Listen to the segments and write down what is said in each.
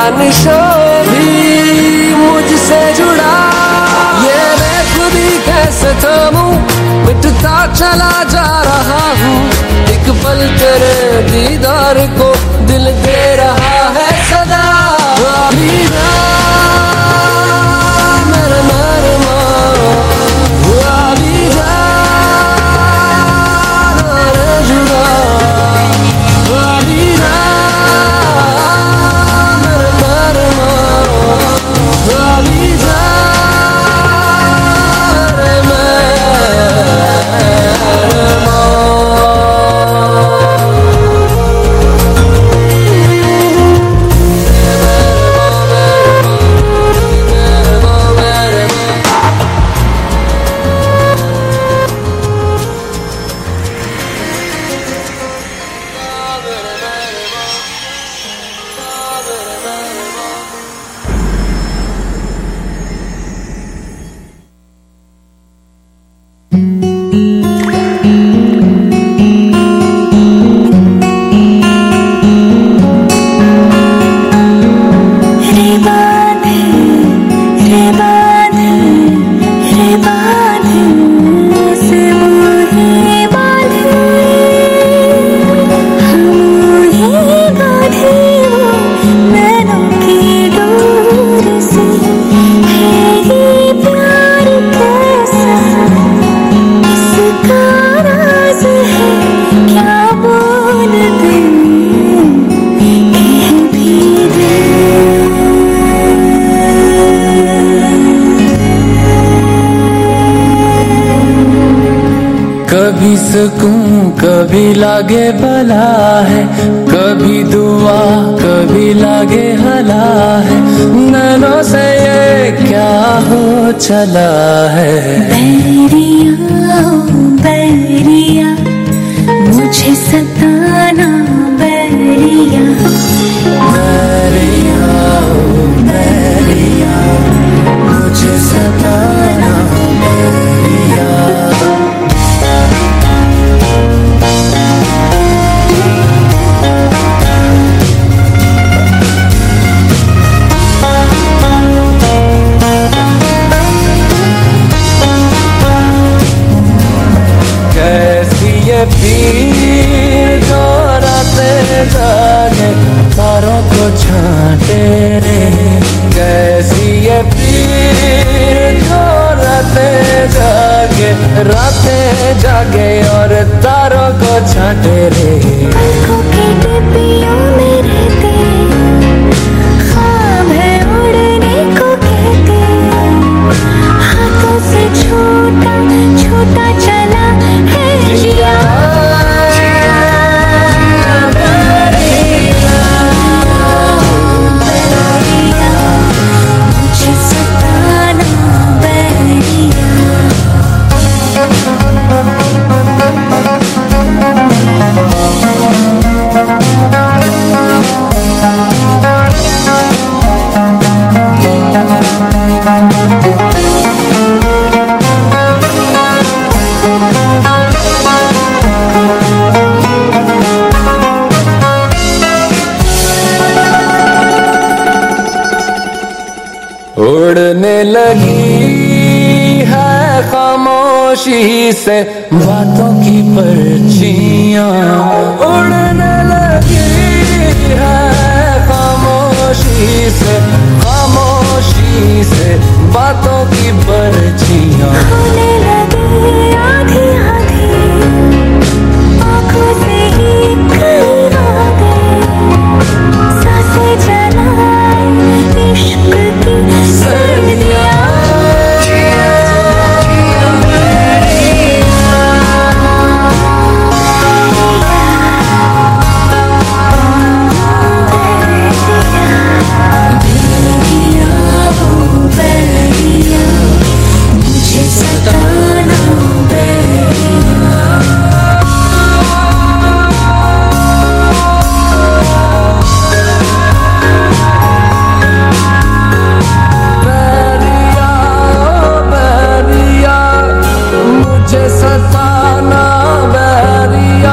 निशान भी मुझसे जुड़ा। ये मैं खुद ही कैसे थामूं, मिटता चला जा रहा हूँ। एक पल तेरे दीदार को दिल दे रहा है सदा। आमीना मेरे मरमा, आमीना मेरे जुड़ा, आमीना मेरे मरमा, आमीना कभी सुकून कभी लागे भला है, कभी दुआ कभी लागे हला है। नैनों से ये क्या हो चला है। बैरिया बैरिया मुझे सताना, बैरिया बैरिया बैरिया मुझे सताना, बैरिया। पीर जो रातें जागे तारों को छांटे रे। कैसी ये पीर जो रातें जागे और तारों को छांटे रे। पलकों की डिब्बियों में रहते, ख्वाब है उड़ने को कहते। हाथों से छोटा छोटा चला है जिया। उड़ने लगी है खामोशी से बातों की पर्चियां। उड़ने लगी है खामोशी से बातों की पर्चियां। होने लगी आधी आधी आँखों से ही कई बातें। सांसें जलाए इश्क की सर्दियाँ।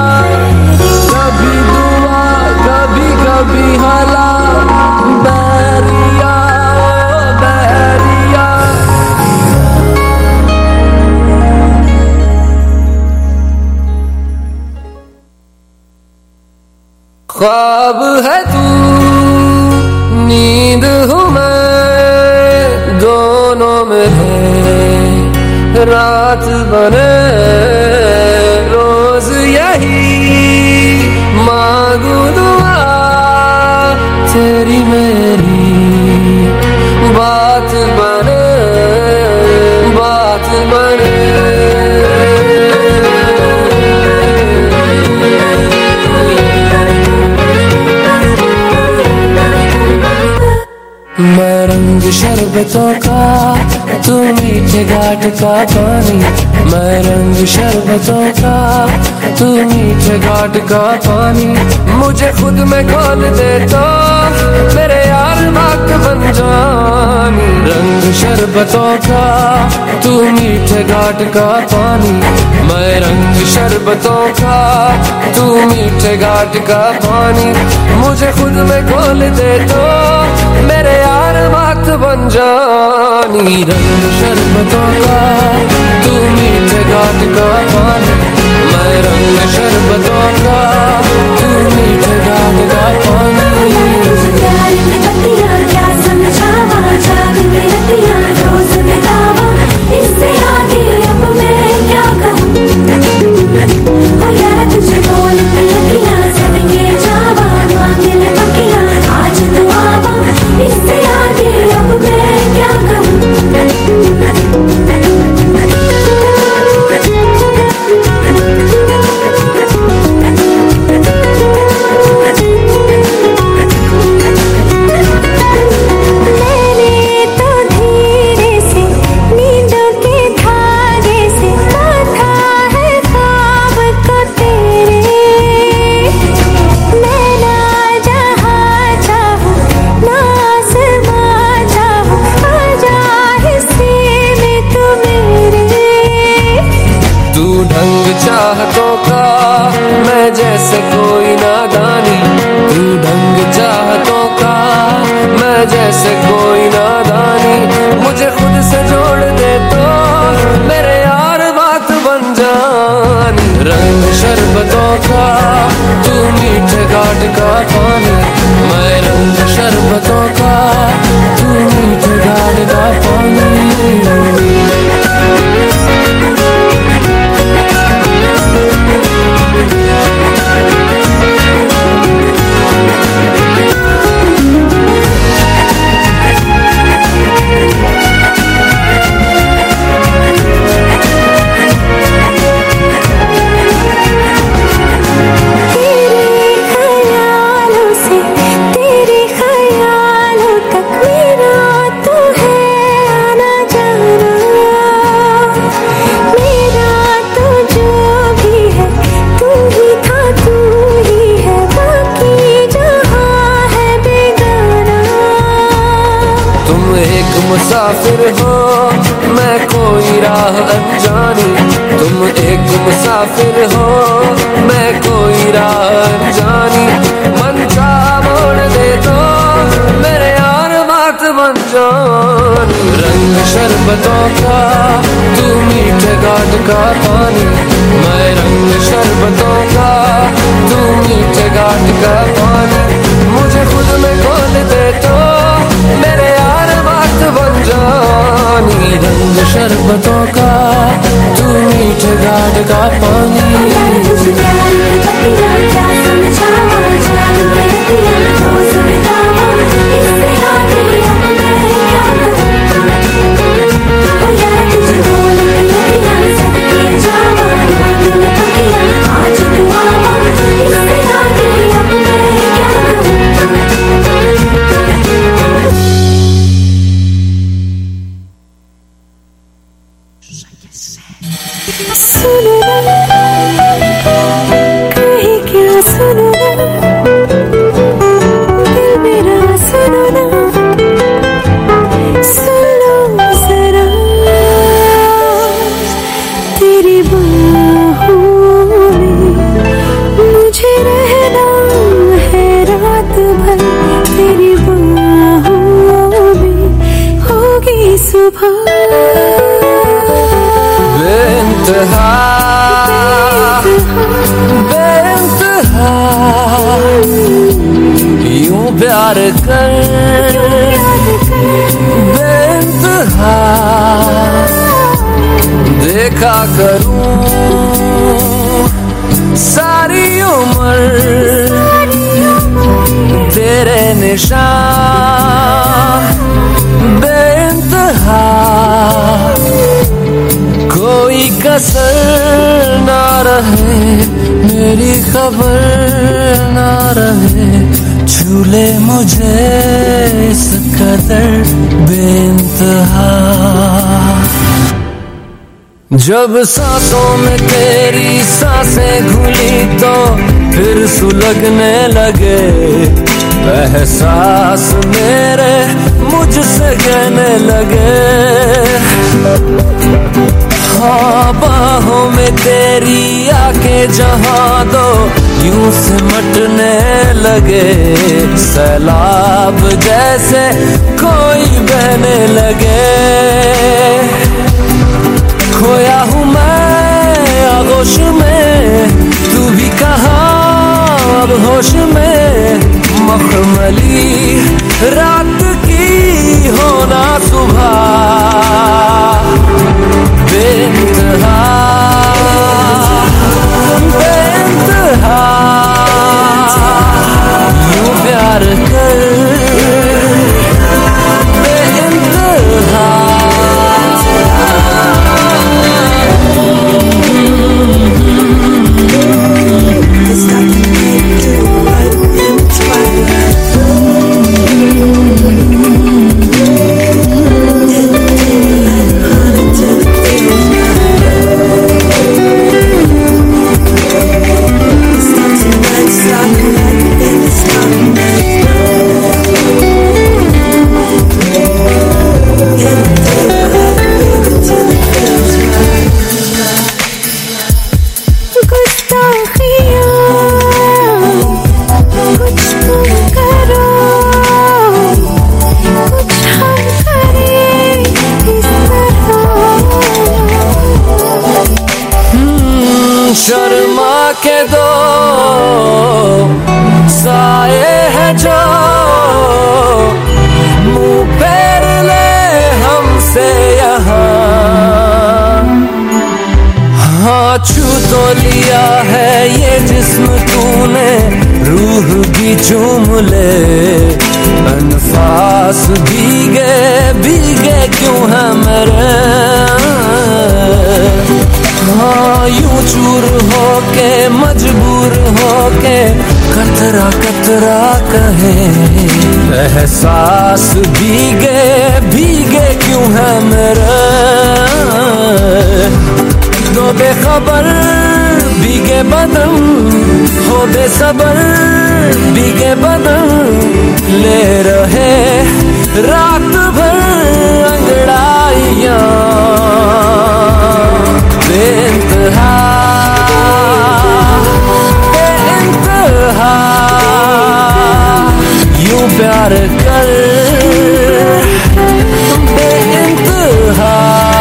कभी दुआ कभी कभी हला। ख्वाब है तू, नींद हूँ मैं, दोनों में है रात बने रोज यही मांगू दुआ तेरी मेरी बात बने, बात बने। मैं रंग शरबतों का, तू मीठे घाट का पानी। मैं रंग शरबतों का, तू मीठे घाट का पानी। मुझे खुद में खोल दे तो मेरे यार बात बन जानी। रंग शरबतों का, तू मीठे घाट का पानी। मैं रंग शरबतों का, तू मीठे घाट का पानी। मुझे खुद में खोल दे तो मेरे यार बात बन जानी। रंग शरबतों का, तू मीठे घाट का पानी। मैं रंग शरबतों का, तू मीठे घाट का पानी। प्यार की बत्तियां क्या समझावा, जाग में रतियां रोज बितावा। इससे आगे अब मैं क्या कहूँ, हो यार तुझे बोल के लगियां सदके जावा। मांगे ले पकियां आज तो आवा। इससे आगे अब मैं क्या कहूँ। चाहतों का मैं जैसे कोई नादानी। तू ढंग चाहतों का मैं जैसे कोई नादानी। मुझे खुद से जोड़ दे तो मेरे यार बात बन जानी। रंग शरबतों का, तू मीठे घाट का पानी। मैं रंग शरबतों का, तू मीठे घाट का पानी। मुसाफिर हो मैं कोई राह अनजानी। तुम एक मुसाफिर हो मैं कोई राह अनजानी। मन का मोड़ दे तो मेरे यार बात बन जानी। रंग शरबतों का, तू मीठे घाट का पानी। मैं रंग शरबतों का, तू मीठे घाट का पानी। मुझे खुद में खोल दे तो मेरे यार बात बन जानी। रंग शरबतों का, तू मीठे घाट का पानी। सुनो कहीं क्या सुनो दिल मेरा सुनो ना, सुन लो जरा तेरी बाहों में मुझे रहना है रात भर। तेरी बाहों में होगी सुबह। बेइंतहा कर बेइंतहा देखा करूं सारी उम्र तेरे निशान बेइंतहा कोई कसर ना रहे मेरी खबर ना रहे छूले मुझे इस कदर बेइंतहा जब सांसों में तेरी सांसें घुली तो फिर सुलगने लगे एहसास मेरे मुझसे कहने लगे हाँ बाहों में तेरी आके जहाँ दो यूं सिमटने लगे सैलाब जैसे कोई बहने लगे खोया हूँ मैं आगोश में तू भी कहाँ अब होश में मखमली रात की होना सुबह बेइंतहा बेइंतहा यूं प्यार कर बेइंतहा शर्मा के दो साए हैं जो मुंह फेर ले हमसे यहाँ हाँ छू तो लिया है ये जिस्म तूने रूह भी चूम ले अनफास भीगे भीगे क्यों है मेरे हाँ यूं चूर होके मजबूर होके कतरा कतरा कहे एहसास भीगे भीगे क्यों है मेरे दो बेखबर भीगे बदन हो बेसबर भीगे बदन ले रहे रात भर अंगड़ाइयां बेइंतहा बेइंतहा यूं प्यार कर बेइंतहा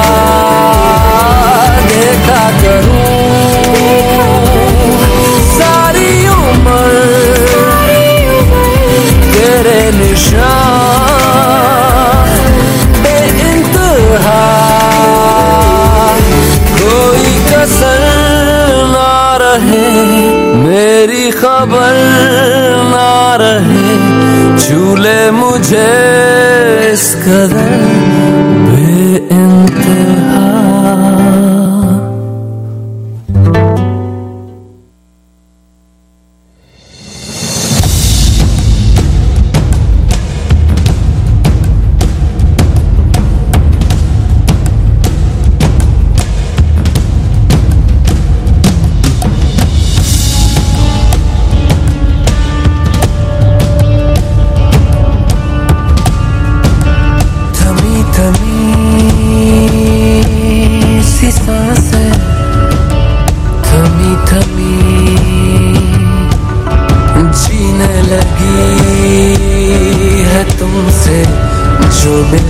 देखा करूं सारी उम्र तेरे निशान बेइंतहा कोई कसर ना रहे मेरी खबर ना रहे छूले मुझे इस कदर बेइंतहा जीने लगी है तुमसे जो मिल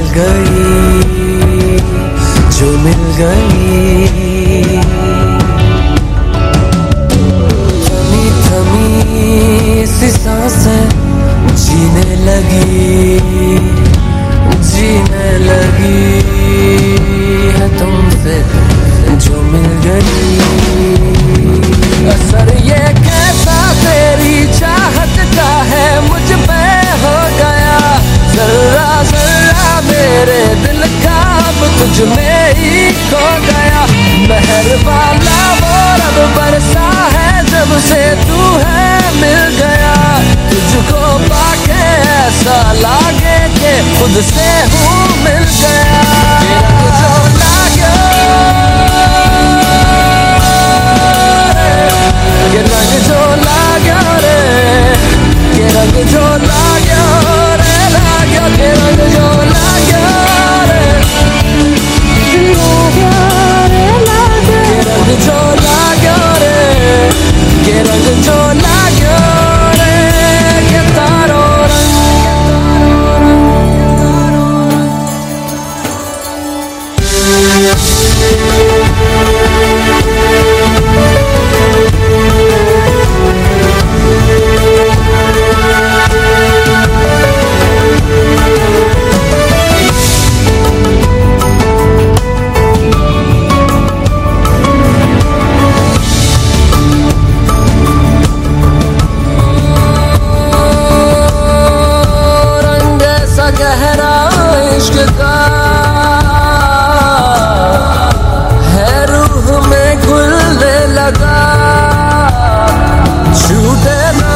गई थमी थमी सी सांसें जीने लगी लागे के खुद से हूँ मिल गया। ये रंग जो लाग्यो रे, ये रंग जो लाग्यो रे, ये रंग जो लाग्यो रे, लाग्यो के रंग जो लाग्यो रे, लाग्यो रे, लाग्यो के रंग जो लाग्यो रे, के रंग जो लाग्यो रे, के तारो रंग, गहरा इश्क का है रूह में घुलने लगा। छूटे ना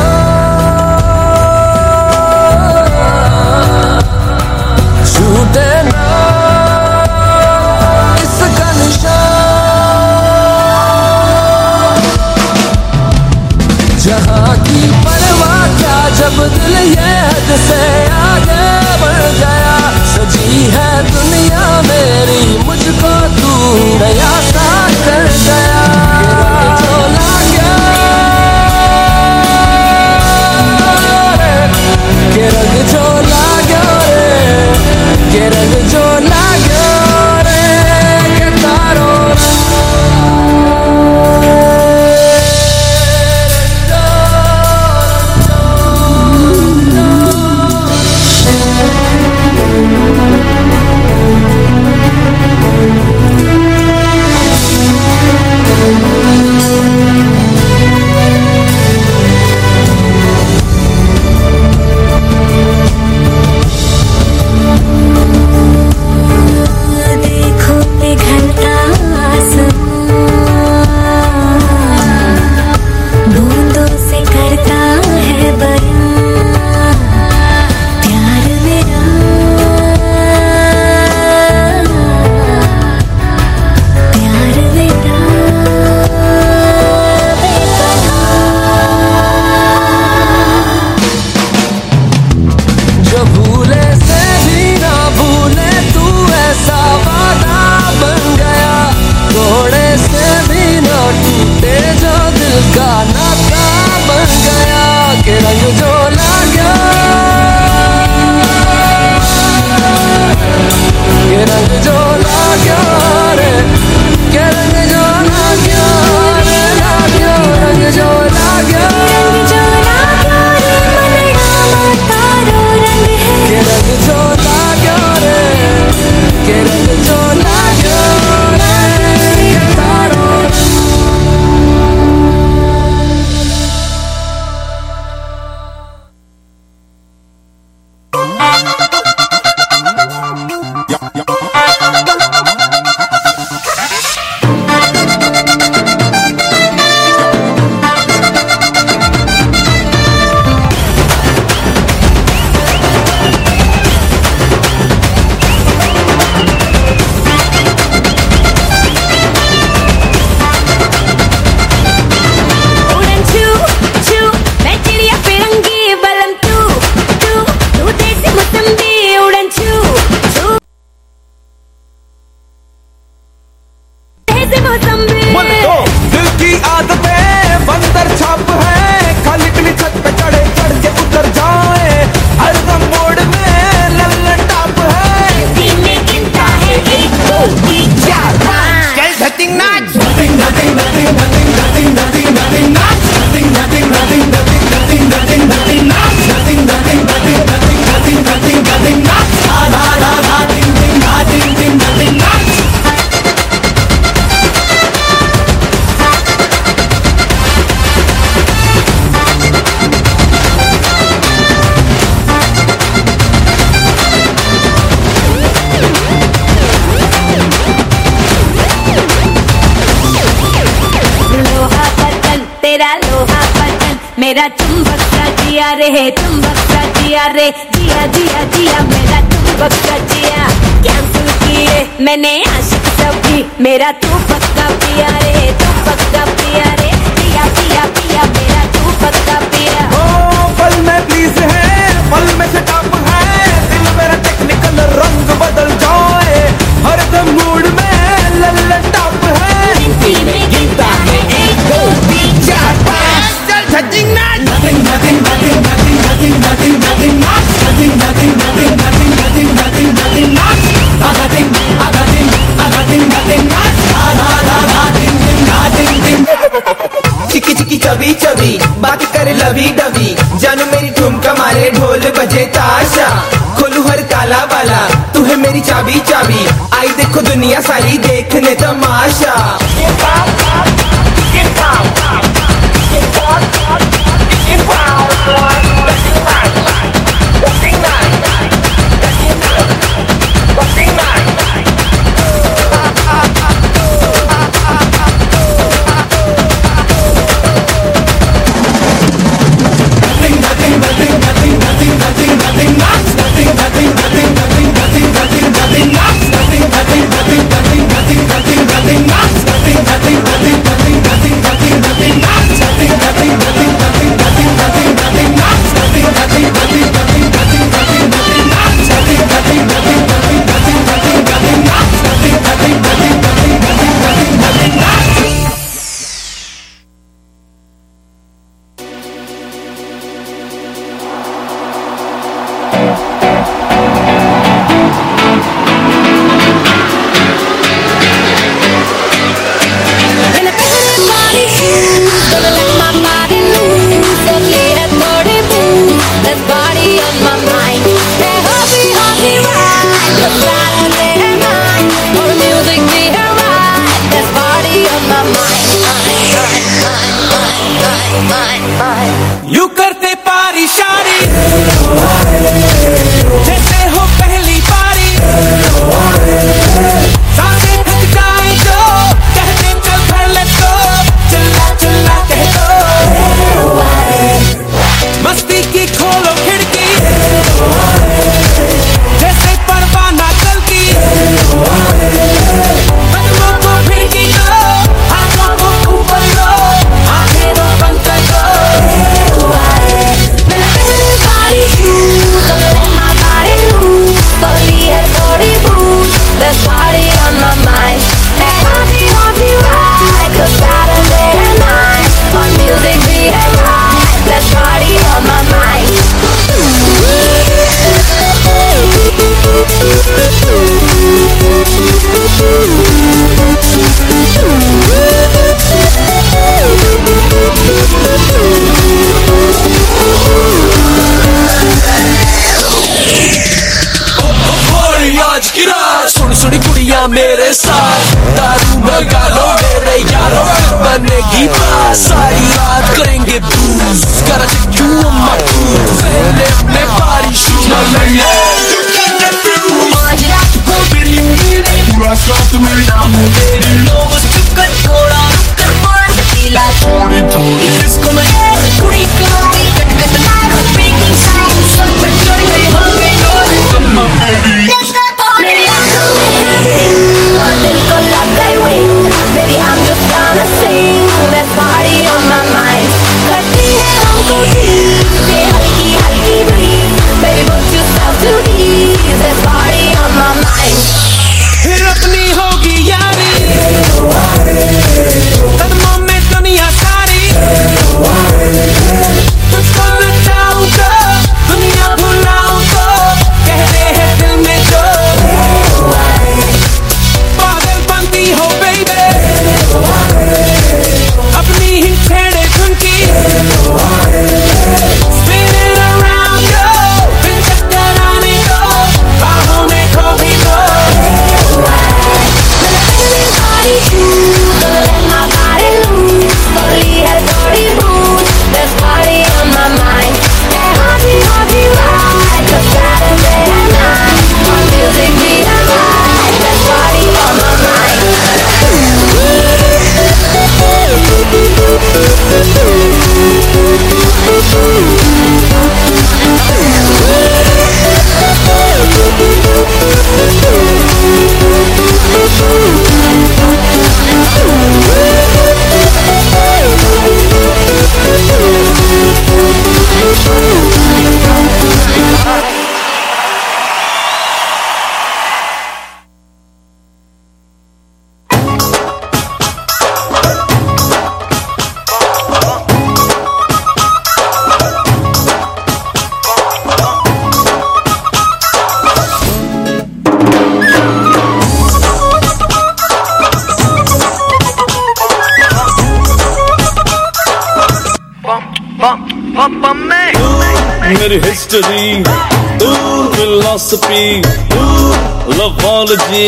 छूटे ना इसका निशान। जहाँ की परवाह क्या जब दिल ये हद से आगे बढ़ गया। सजी है दुनिया मेरी मुझको तू नया सा कर गया। के रंग जो लाग्यो रे, के रंग जो लाग्यो रे, के तारो मेरा चुंबक सा जिया रे, चुंबक सा जिया रे, जिया जिया जिया जिया मेरा तू पक्का जिया, कैंसिल किए मैंने आशिक सभी, मेरा तू पक्का पिया रे, तू पक्का पिया रे, पिया पिया पिया मेरा तू पक्का पिया। ओ पल में प्लीज है, पल में सेटअप है, दिल मेरा टेक्निकल रंग बदल जाए, हर दम मूड में लल्लन टॉप है। में गीता है 1 2 3 4 5 चल झजिंग नाच। Nothing, nothing, nothing, nothing, nothing, nothing, nothing, not nothing, nothing, nothing, nothing, nothing, nothing, nothing, not nothing, nothing, nothing, nothing, not चिकी चिकी चबी चबी बात करे लवी डबी, जानू मेरी ठुमका मारे ढोल बजे ताशा, खोलू हर ताला वाला तू है मेरी चाबी चाबी, आई देखो दुनिया सारी देखने तमाशा। यू करते पारी शारी जैसे हो पहली बारी, सांसें थक जाए तो कहते चल भर ले तो, चिल्ला चिल्ला कह दो, मस्ती की खोलो खिड़की जैसे परवाना कल की, कदमों को फिरकी दो, हाथों को ऊपर लो, आंखें दो बंद कर दो। There's party on my mind. Hope you right, 'cause Saturday night, our music be alright. There's party on my mind. आज की रात सुन सुन कुड़ियां मेरे साथ, दारू मंगा लो मेरे यारों, फिर बनेगी बात, सारी रात करेंगे बूज, करा चक्कू अम्मा बूज, पहले अपने बारी शुरू पूरा साथ में नाम मेरे लोग चुकर थोड़ा कर मार पीला थोड़ी थोड़ी इसको मैं कुड़ी करूंगी कट कट मार ब्रेकिंग साउंड सब पर चढ़ गई होंगे अम्मा बेबी। दिल को लग गई wing, baby I'm just gonna मेरी हिस्ट्री, तू फिलॉसफी, तू लवॉलजी।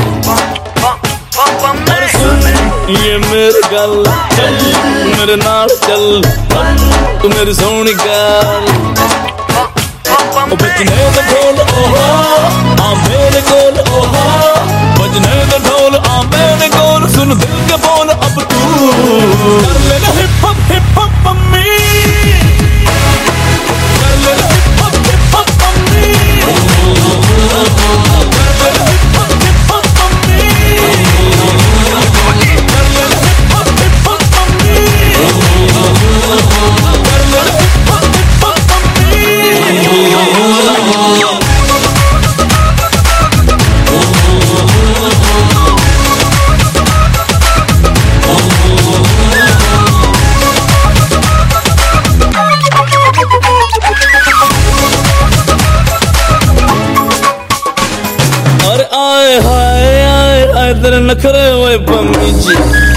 ये मेरे गल चल, मेरे नाल चल, तू मेरी सोहनी गल। बजने दा ढोल ओहो आ मेरे कोल, ओहो बजने दा ढोल आ मेरे कोल। सुन दिल के बोल अब तू कर ले हिप हॉप मम्मी, कर ले हिप हॉप मम्मी, कर ले हिप हॉप मम्मी, कर ले हिप हॉप मम्मी, कर ले हिप हॉप मम्मी। अरे आए हाय आए आए तेरे नखरे हुए पम्मी जी।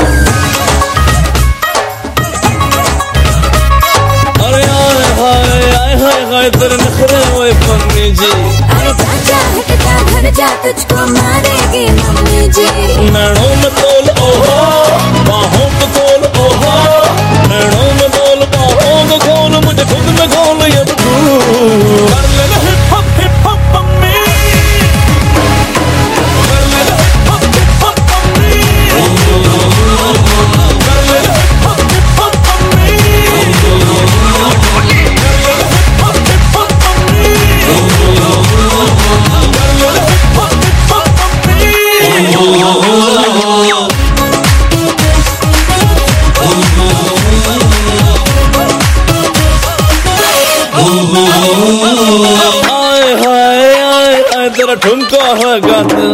अरे आए हाय आए हाय हाय तेरे नखरे हुए पम्मी जी। अरे चाचा हटता घर जा, तुझको मारेगी मम्मी जी। नैनों में तोल ओहो, बाहों में तोल ओहो, नैनों में तोल बाहों में खोल, मुझे खुद में खोल ये तू। कर ले हिप हॉप मम्मी, कर ले हिप हॉप मम्मी, कर ले हिप हॉप मम्मी, कर ले हिप हॉप मम्मी, कर ले हिप हॉप आए हाय आए आए तेरा ठुमका है गाते।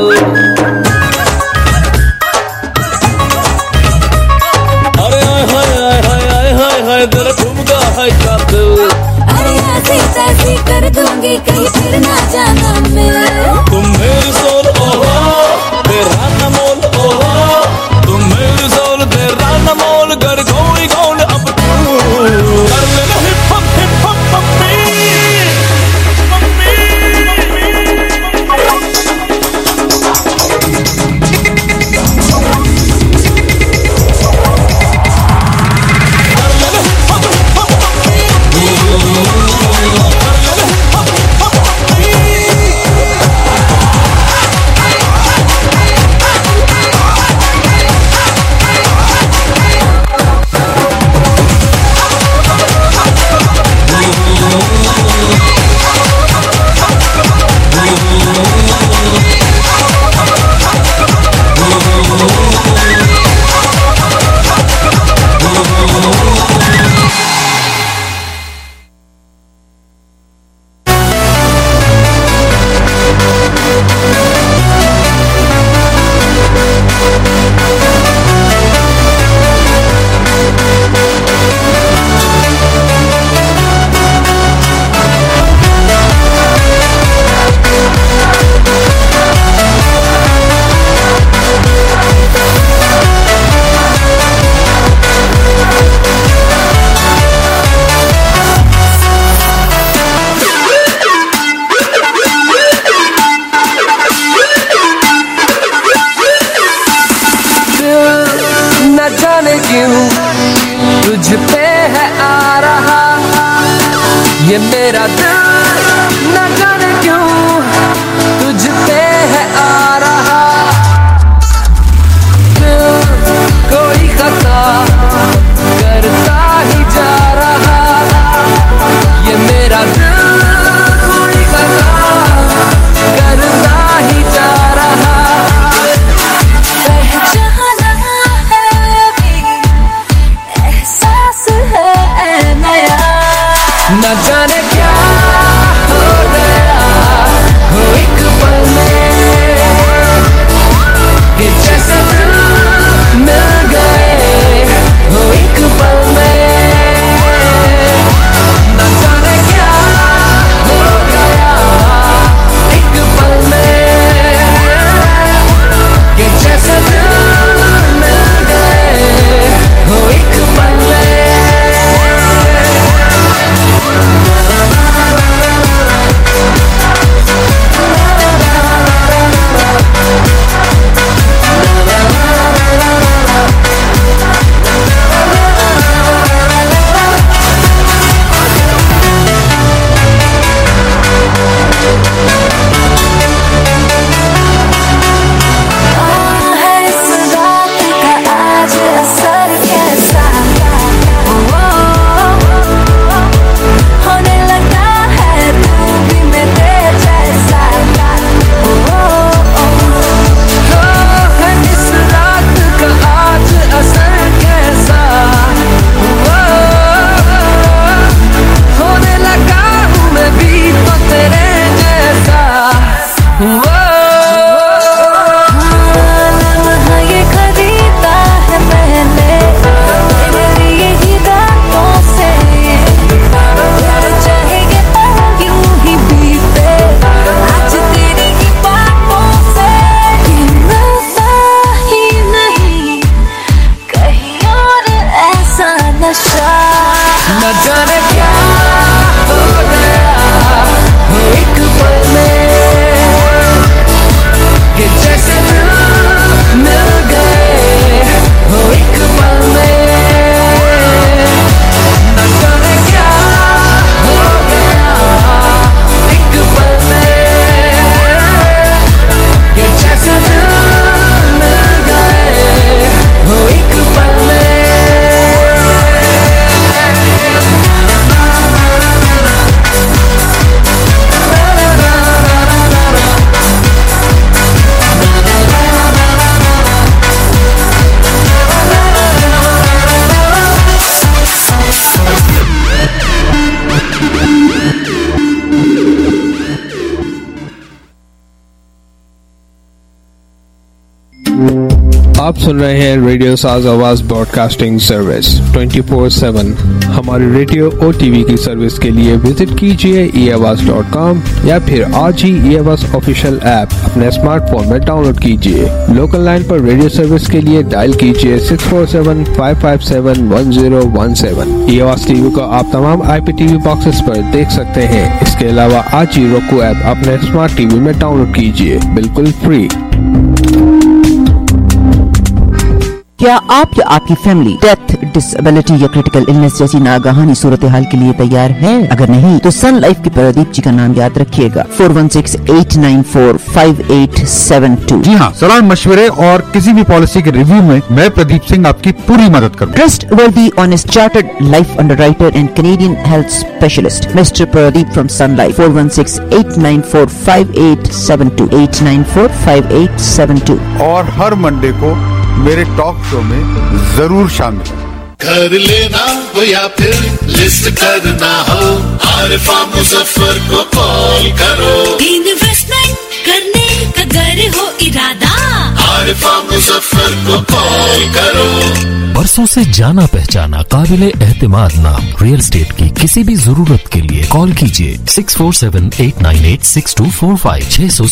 अरे आए हाय आए हाय आए हाय हाय तेरा ठुमका है गाते। अरे ऐसी तैसी कर दूंगी, कहीं फिर ना जाना मैं। तुम मेरी सोल ओहो तेरा न मोल, ओहो तुम मेरी सोल तेरा न मोल। कर कोई कौन अब तू कर ले हिप हॉप मम्मी, मम्मी। तुझ पे है आ रहा ये मेरा दिल, न जाने क्यों तुझ पे है आ रहा। दिल कोई खता करता ही जा रहा, ये मेरा दिल कोई खता करता ही जा रहा। न जाने क्या आशा, न जाने क्या हो गया वो एक पल में, कि जैसे मिल गए वो एक पल में, न जाने क्या हो गया एक पल में, कि जैसे मिल गए वो एक पल में। आप सुन रहे हैं रेडियो साज आवाज ब्रॉडकास्टिंग सर्विस 24/7। हमारी रेडियो और टीवी की सर्विस के लिए विजिट कीजिए eavas.com या फिर आज ही eavas ऑफिशियल ऐप अपने स्मार्टफोन में डाउनलोड कीजिए। लोकल लाइन पर रेडियो सर्विस के लिए डायल कीजिए 647-557-1017। eavas टीवी को आप तमाम IPTV बॉक्सेस पर देख सकते हैं। इसके अलावा आज ही roku ऐप अपने स्मार्ट टीवी में डाउनलोड कीजिए, बिल्कुल फ्री। क्या आप या आपकी फैमिली डेथ, डिसेबिलिटी या क्रिटिकल इलनेस जैसी नागाहानी सूरत हाल के लिए तैयार है? अगर नहीं तो सन लाइफ के प्रदीप जी का नाम याद रखिएगा 4168945872। जी हाँ, सलाह मशवरे और किसी भी पॉलिसी के रिव्यू में मैं प्रदीप सिंह आपकी पूरी मदद करूँगा। Trustworthy, honest, chartered life underwriter and Canadian health specialist mister Pradeep from Sun Life 4168945872 8945872। और हर मंडे को मेरे टॉक शो में जरूर शामिल। घर लेना हो या फिर लिस्ट करना हो, आरिफा मुजफ्फर को कॉल करो। इन्वेस्टमेंट करने का घर हो इरादा, आरिफा मुजफ्फर को कॉल करो। बरसों से जाना पहचाना काबिले एहतिमाद नाम रियल एस्टेट की किसी भी जरूरत के लिए कॉल कीजिए 6478986245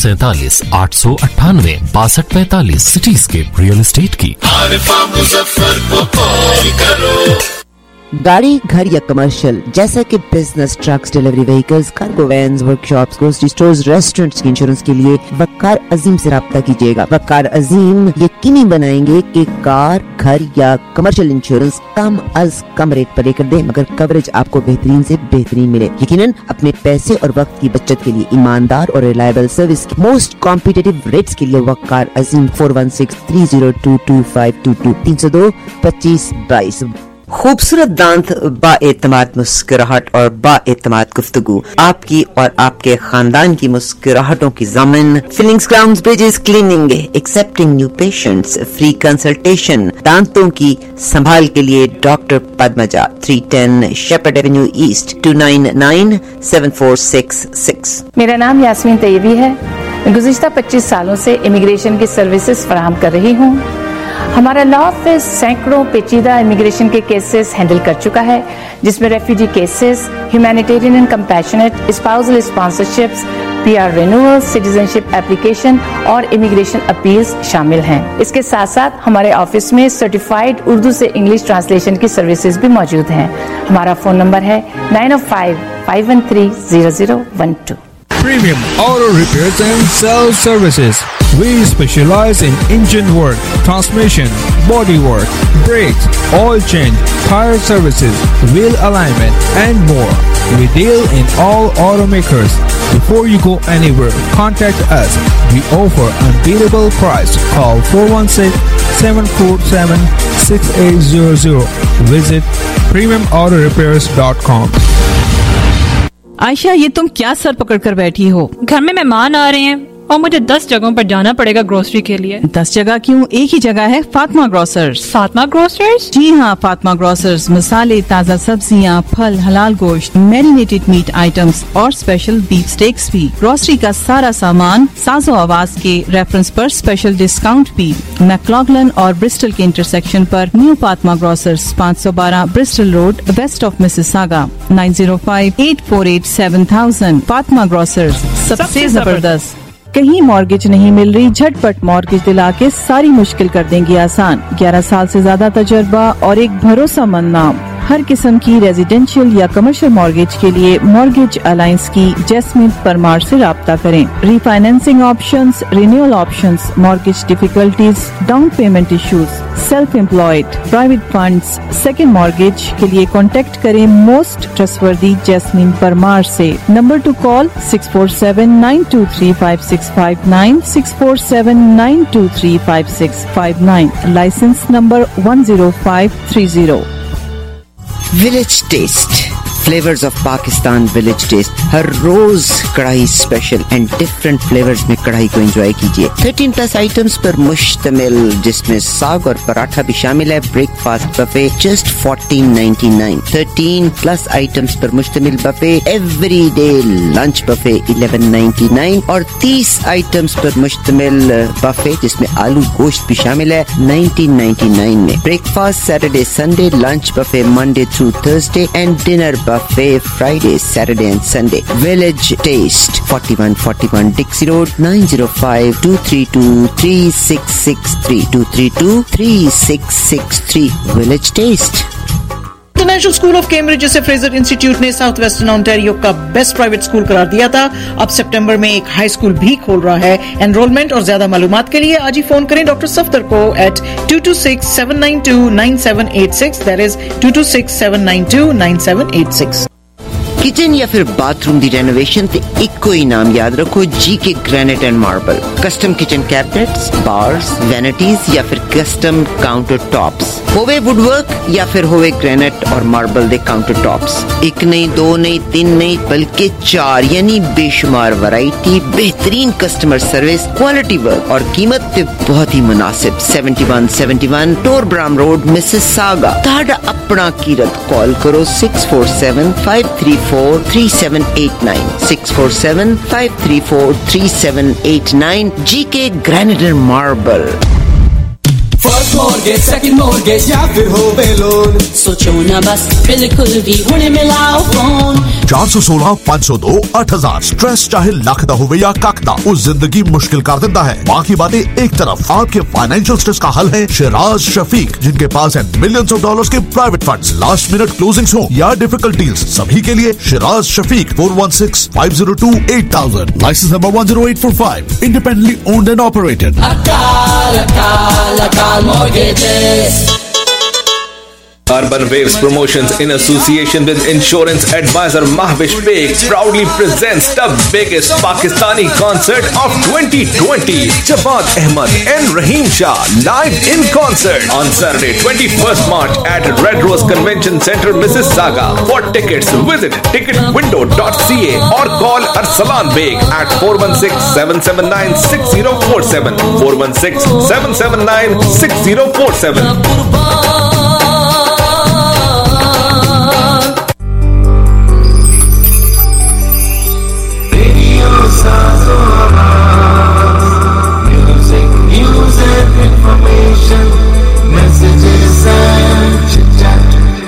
647-898 सिटीस्केप रियल एस्टेट की। आरिफा मुजफ्फर को कॉल करो। गाड़ी, घर या कमर्शियल जैसा कि business, trucks, delivery vehicles, cargo vans, workshops, grocery stores, restaurants की इंश्योरेंस के लिए वक्कार अजीम से राब्ता कीजिएगा। वक्कार अजीम यकीनी बनाएंगे कि कार, घर या कमर्शियल इंश्योरेंस कम अज कम रेट पर लेकर दें, मगर कवरेज आपको बेहतरीन से बेहतरीन मिले। यकीनन अपने पैसे और वक्त की बचत के लिए ईमानदार और रिलायबल सर्विस के मोस्ट कॉम्पिटिटिव रेट्स के लिए वक्कार अजीम 4163022522 302-2522। खूबसूरत दांत, बाएतमाद मुस्कुराहट और बाएतमाद गुफ्तगू, आपकी और आपके खानदान की मुस्कुराहटों की ज़मीन। Fillings, crowns, bridges, cleaning, accepting new patients, free consultation. दांतों की संभाल के लिए doctor Padmaja 310 Sheppard Avenue East 29974666। मेरा नाम यास्मीन तैयबी है। मैं गुज़िश्ता 25 सालों से इमिग्रेशन की सर्विसेज फराहम कर रही हूँ। हमारा लॉ ऑफिस सैकड़ों पेचीदा इमिग्रेशन के केसेस हैंडल कर चुका है, जिसमें refugee cases, humanitarian and compassionate, spousal sponsorships, PR renewal, citizenship application और इमिग्रेशन अपील्स शामिल हैं। इसके साथ साथ हमारे ऑफिस में सर्टिफाइड उर्दू से इंग्लिश ट्रांसलेशन की सर्विसेज भी मौजूद हैं। हमारा फोन नंबर है 905-513-0012। Premium Auto Repairs and Sales Services. We specialize in engine work, transmission, body work, brakes, oil change, tire services, wheel alignment, and more. We deal in all automakers. Before you go anywhere, contact us. We offer unbeatable price. Call 416-747-6800. Visit premiumautorepairs.com. Ayesha, ये तुम क्या sir पकड़ कर बैठी हो? घर में मेहमान आ रहे हैं और मुझे 10 जगहों पर जाना पड़ेगा ग्रोसरी के लिए। 10 जगह क्यों? एक ही जगह है, फातिमा ग्रोसर्स। फातिमा ग्रोसर्स? जी हाँ, फातिमा ग्रोसर्स मसाले, ताज़ा सब्जियाँ, फल, हलाल गोश्त, मैरिनेटेड मीट आइटम्स और स्पेशल बीफ स्टेक्स भी। ग्रोसरी का सारा सामान साजो आवाज के रेफरेंस पर स्पेशल डिस्काउंट भी। मैक्लॉगलन और ब्रिस्टल के इंटरसेक्शन पर new Fatima grocers 512 Bristol road, west of Mississauga 9058487000। Fatima grocers, सबसे जबरदस्त। कहीं मॉर्गेज नहीं मिल रही? झटपट मॉर्गेज दिला के सारी मुश्किल कर देंगी आसान। 11 साल से ज्यादा तजुर्बा और एक भरोसेमंद नाम, हर किस्म की रेजिडेंशियल या कमर्शियल मॉर्गेज के लिए मॉर्गेज अलायंस की जैस्मिन परमार से राब्ता करें। Refinancing options, renewal options, mortgage difficulties, down payment issues, self employed, private funds, second mortgage के लिए कॉन्टेक्ट करें मोस्ट ट्रस्टवर्दी जैस्मिन परमार से। Number to call 647-923-5659, 647-923-5659, license number 10530। Village taste, flavours of Pakistan village taste. हर रोज karahi special and different flavours में कढ़ाई को enjoy कीजिए। 13+ आइटम्स पर मुश्तमिल, जिसमें साग और पराठा भी शामिल है। Breakfast buffet just 14.99। 13+ आइटम्स पर मुश्तमिल बफे एवरीडे लंच बफे 11.99 और 30 आइटम्स पर मुश्तमिल बफे जिसमें आलू गोश्त भी शामिल है 1999 में। Breakfast Saturday Sunday, lunch buffet Monday through Thursday and dinner buffet Friday, Saturday and Sunday. Village Taste, 4141 Dixie Road, 905-232-3663, 232-3663. Village Taste. International school of Cambridge, जिसे फ्रेजर इंस्टीट्यूट ने साउथ वेस्टर्न ओंटारियो का बेस्ट प्राइवेट स्कूल करार दिया था, अब सितंबर में एक high school भी खोल रहा है। एनरोलमेंट और ज्यादा मालूमात के लिए आज ही फोन करें डॉक्टर सफ्दर को at 226-792-9786, that is 226-792-9786। किचन या फिर बाथरूम दी रेनोवेशन ते इको ही नाम याद रखो, G K granite and marble. Custom kitchen cabinets, bars, vanities या फिर कस्टम काउंटर टॉप्स, होवे वुडवर्क या फिर होवे ग्रेनाइट और मार्बल दे काउंटर टॉप्स। एक नहीं, दो नहीं, तीन नहीं, बल्कि 4 यानी बेशुमार वैरायटी, बेहतरीन कस्टमर सर्विस, क्वालिटी वर्क और कीमत पे बहुत ही मुनासिब। 7171 टोरब्राम रोड, मिसिसागा। ताड़ा अपना कीरत। कॉल करो 647-534-3789, 647-534-3789। G K granite and marble. First mortgage, second mortgage या फिर होवे लोन, सोचो ना बस, बिल्कुल भी हुणे मिलाओ फोन। 416-502-8000। स्ट्रेस चाहे लख दा होवे या कख दा, वो जिंदगी मुश्किल कर देता है। बाकी बातें एक तरफ, आपके फाइनेंशियल स्ट्रेस का हल है शिराज शफीक, जिनके पास है मिलियंस ऑफ डॉलर्स के private funds. Last minute closings हो या डिफिकल्ट डील्स, सभी के लिए Shiraz Shafiq. 416-502-8000, license number 10845, independently owned and operated. Akal Mortgages. Urban Waves Promotions in association with insurance advisor Mahvish Beg proudly presents the biggest Pakistani concert of 2020. Jawad Ahmed and Raheem Shah live in concert on Saturday 21st March at Red Rose Convention Center, Mississauga. For tickets, visit ticketwindow.ca or call Arsalan Beg at 416-779-6047. 416-779-6047. Music, information, messages and chit-chat.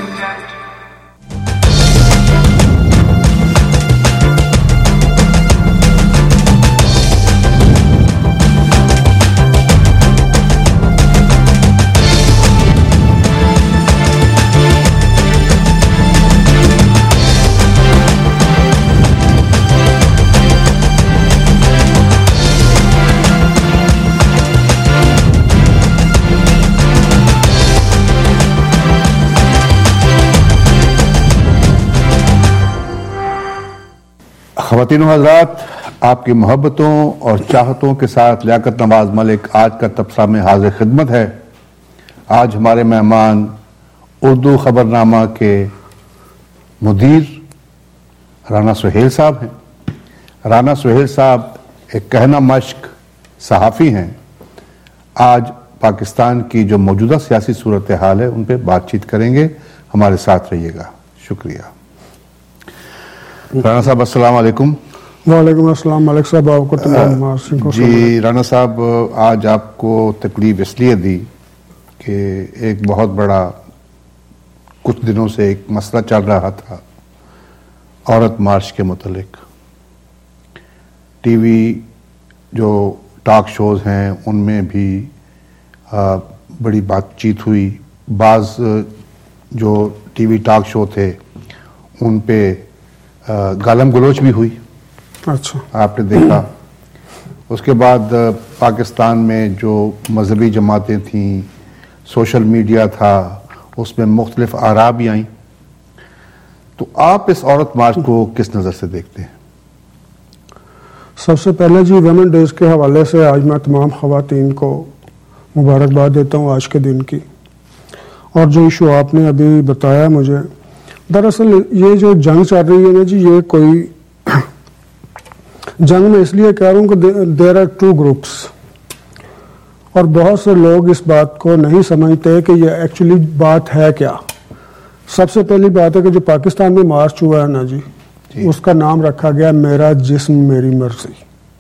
ख़वातीन व हज़रात, आपकी मोहब्बतों और चाहतों के साथ लियाकत नवाज मलिक आज का तबसरा में हाजिर खिदमत है। आज हमारे मेहमान उर्दू खबरनामा के मुदीर राना सुहेल साहब हैं। राना सुहेल साहब एक कहना मश्क सहाफ़ी हैं। आज पाकिस्तान की जो मौजूदा सियासी सूरत हाल है उन पर बातचीत करेंगे। हमारे साथ रहिएगा। शुक्रिया। राना साहब अस्सलाम वालेकुम। वालेकुम अस्सलाम। मलिक साहब आपको तमाम जी। राना साहब, आज आपको तकलीफ इसलिए दी कि एक बहुत बड़ा कुछ दिनों से एक मसला चल रहा था औरत मार्च के मुतालिक। टीवी जो टॉक शोज़ हैं उनमें भी बड़ी बातचीत हुई। बाज़ जो टीवी टॉक शो थे उन पे गालम गलोच भी हुई। अच्छा, आपने देखा। उसके बाद पाकिस्तान में जो मजहबी जमातें थीं, सोशल मीडिया था, उसमें मुख्तलिफ आरा भी आई। तो आप इस औरत मार्च को किस नज़र से देखते हैं? सबसे पहले जी वुमेन डेज के हवाले से आज मैं तमाम ख़वातीन को मुबारकबाद देता हूँ आज के दिन की। और जो इशू आपने अभी बताया मुझे, दरअसल ये जो जंग चल रही है ना जी, ये कोई जंग में इसलिए कह रहा हूँ कि देयर आर टू ग्रुप्स, और बहुत से लोग इस बात को नहीं समझते कि ये एक्चुअली बात है क्या। सबसे पहली बात है कि जो पाकिस्तान में मार्च हुआ है ना जी, उसका नाम रखा गया मेरा जिस्म मेरी मर्जी।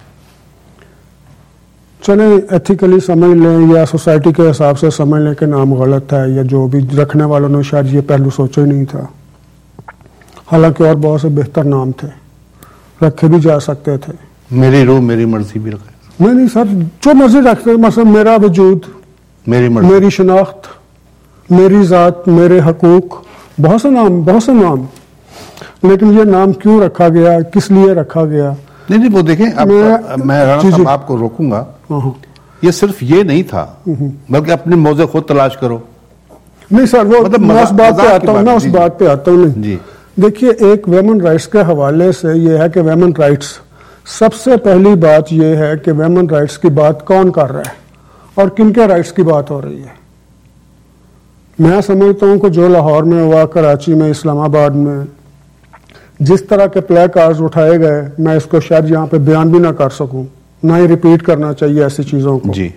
चले एथिकली समझ लें या सोसाइटी के हिसाब से समझ लें कि नाम गलत है, या जो भी रखने वालों ने शायद ये पहलू सोचा ही नहीं था। हालांकि और बहुत से बेहतर नाम थे, रखे भी जा सकते थे। मेरी रूह मेरी मर्जी भी रखे। नहीं सर, जो मर्जी रखते, मतलब मेरा वजूद, मेरी मर्जी, मेरी शनाख्त, मेरी ज़ात, मेरे हकूक, बहुत से नाम। लेकिन ये नाम क्यों रखा गया, किस लिए रखा गया? नहीं वो देखें, मैं राणा साहब आपको रोकूंगा। ये सिर्फ ये नहीं था, बल्कि अपने मौजे खुद तलाश करो। नहीं सर, वो मतलब मैं उस बात पे आता हूँ ना, उस बात पे आता हूँ। नहीं देखिए, एक वेमन राइट्स के हवाले से ये है कि वेमन राइट्स, सबसे पहली बात ये है कि वेमन राइट्स की बात कौन कर रहा है और किनके राइट्स की बात हो रही है। मैं समझता हूँ कि जो लाहौर में हुआ, कराची में, इस्लामाबाद में जिस तरह के प्ले कार्ड्स उठाए गए, मैं इसको शायद यहाँ पे बयान भी ना कर सकूं, ना ही रिपीट करना चाहिए ऐसी चीजों को जी।